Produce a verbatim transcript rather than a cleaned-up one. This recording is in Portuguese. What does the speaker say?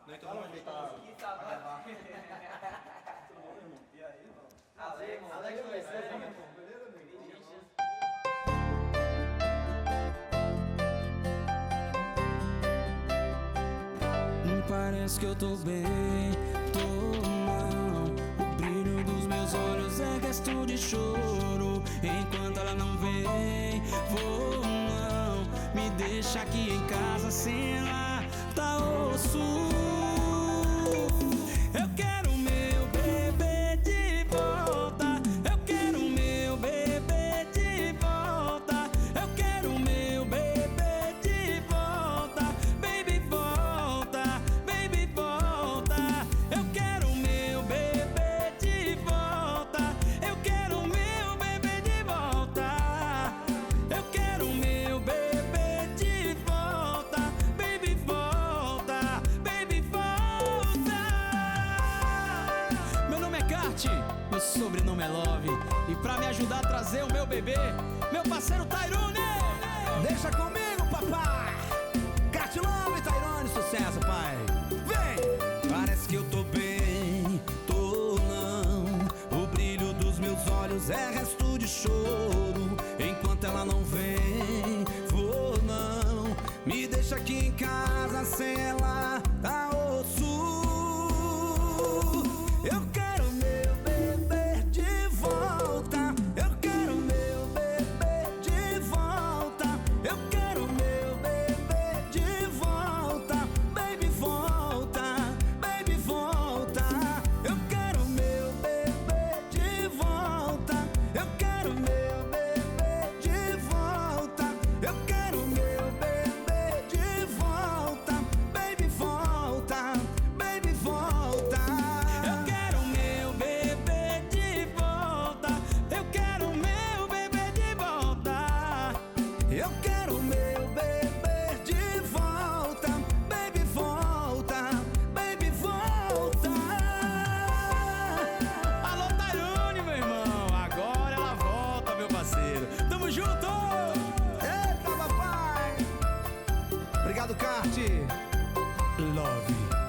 Não, então vamos ajeitar. Que saudade. Tudo bom, meu irmão? E aí, irmão? Alex, Alex, Beleza, amigo? Parece que eu tô bem, tô não. O brilho dos meus olhos é gesto de choro. Enquanto ela não vem, vou não. Me deixa aqui em casa sem ela, tá osso. Eu quero meu bebê de volta. Eu quero meu bebê de volta. Eu quero meu bebê de volta. Baby, volta. Baby, volta. Eu quero meu bebê de volta. Eu quero meu bebê de volta. Eu quero meu bebê de volta. Baby, volta. Baby, volta. Meu nome é Kart, meu sobrenome é Love. E pra me ajudar a trazer o meu bebê, meu parceiro Tyrone. Deixa comigo, papai. Kart Love, Tyrone, sucesso, pai. Vem! Parece que eu tô bem, tô não. O brilho dos meus olhos é resto de choro. Enquanto ela não vem, vou não. Me deixa aqui em casa sem ela, tá osso. Eu quero meu bebê de volta. Eu quero meu bebê de volta. Eu quero meu bebê de volta. Baby, volta. Baby, volta. Eu quero meu bebê de volta. Eu quero meu bebê de volta. Eu quero meu bebê de volta. Baby, volta. Baby, volta. Eu quero meu bebê de volta. Eu quero meu bebê de volta. Eu quero meu bebê de volta. Baby, volta. Baby, volta. Alô, Tyrone, meu irmão. Agora ela volta, meu parceiro. Tamo junto! Eita, papai. Obrigado, Kart. Love.